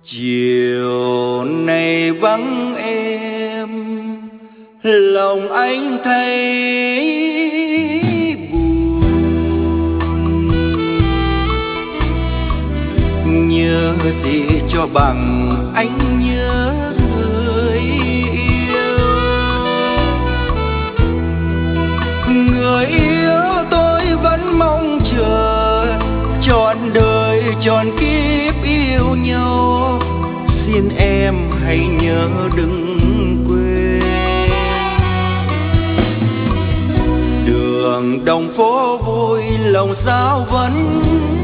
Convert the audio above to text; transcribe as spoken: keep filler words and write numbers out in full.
Chiều này vắng em, lòng anh thấy buồn. Nhớ gì cho bằng anh nhớ người yêu. Người yêu tôi vẫn mong chờ trọn đời trọn kiếp yêu nhau. Xin em hãy nhớ đừng quên. Đường đồng phố vui lòng sao vẫn